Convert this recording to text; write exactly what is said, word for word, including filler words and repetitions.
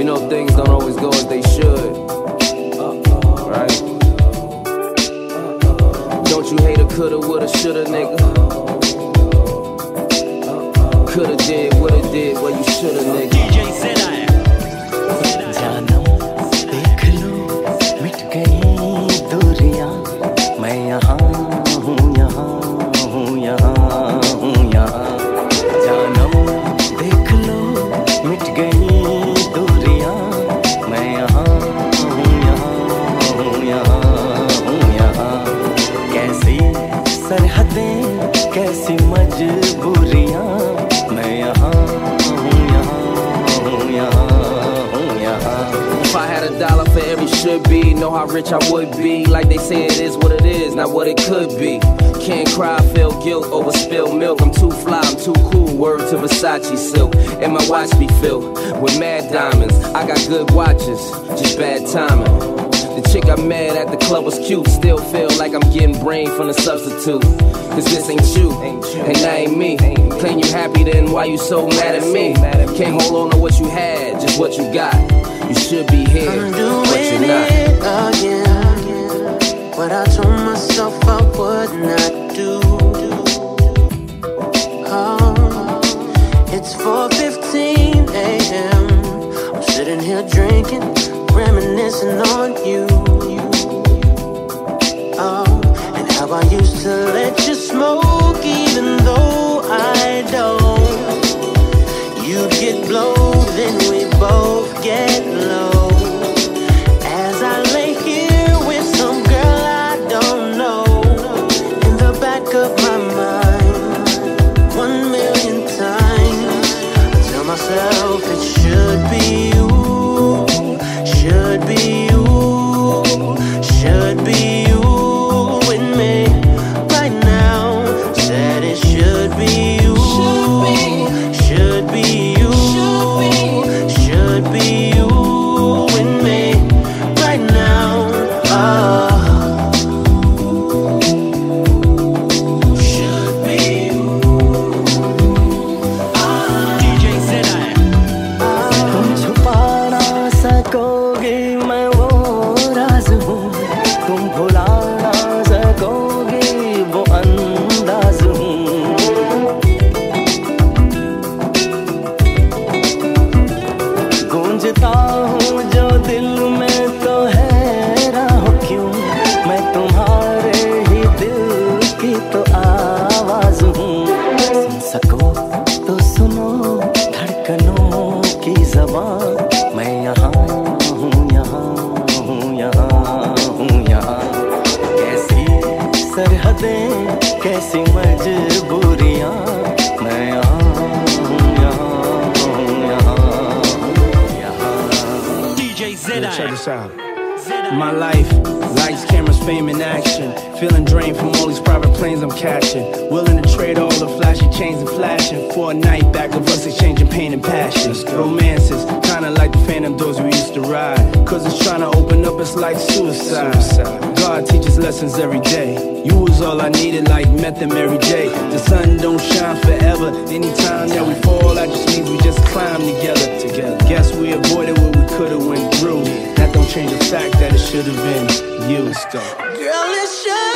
know things don't always go as they should, right? Don't you hate a coulda, woulda, shoulda, nigga? Coulda did, woulda did, well you shoulda, nigga. D J Zedai. जानम देख लो मिट गई दूरियां मैं यहाँ हूँ यहाँ हूँ यहाँ हूँ यहाँ जानम देख लो मिट गई दूरियां मैं यहाँ हूँ यहाँ हूँ यहाँ हूँ यहाँ कैसी सरहदें कैसी मजबूरियां मैं यहाँ हूँ यहाँ हूँ यहाँ If I had a dollar for every should be, know how rich I would be. Like they say it is what it is, not what it could be. Can't cry, feel guilt over spilled milk. I'm too fly, I'm too cool, word to Versace silk. And my watch be filled with mad diamonds. I got good watches, just bad timing. The chick I met at the club was cute. Still feel like I'm getting brain from the substitute. Cause this ain't you, and that ain't me. Claim you happy, then why you so mad at me? Can't hold on to what you had, just what you got. You should be here, I'm but doing you're not. it again. What I told myself I would not do. Oh, it's four fifteen a m I'm sitting here drinking, reminiscing on you. Oh, and how I used to let you smoke even though I don't. You'd get blowed, then we both get low. As I lay here with some girl I don't know, in the back of my mind, one million times I tell myself it should be you, should be you, should be you with me right now. Said it should be you, should be you, should be you and me right now. Oh, should be you. Oh. D J Zedai. तुम छुपा ना सकोगे मैं वो राज हूँ तुम भुला ना सकोगे वो अंदाज हूँ गूंजता हूँ जो दिल में तो हैरान हो क्यों मैं तुम्हारे ही दिल की तो आवाज हूँ सुन सको तो सुनो धड़कनों की ज़बान मैं यहाँ हूँ यहाँ हूँ यहाँ हूँ यहाँ कैसी सरहदें कैसी मजबूरियाँ मैं यहाँ हूँ यहाँ हूँ यहाँ D J Zedai. Check this out. My life, lights, cameras, fame, and action. Feeling drained from all these private planes I'm catching. Willing to trade all the flashy chains and flashing for a night back of us exchanging pain and passion. Romances, kinda like the phantom doors we used to ride. Cause it's trying to open up, it's like suicide. God teaches lessons every day. You was all I needed, like meth and Mary J. The sun don't shine forever. Anytime that we fall, that just means we just climb together. Together. Guess we avoided what we could've went through. That don't change the fact that it should've been you. Let's go. Girl, it should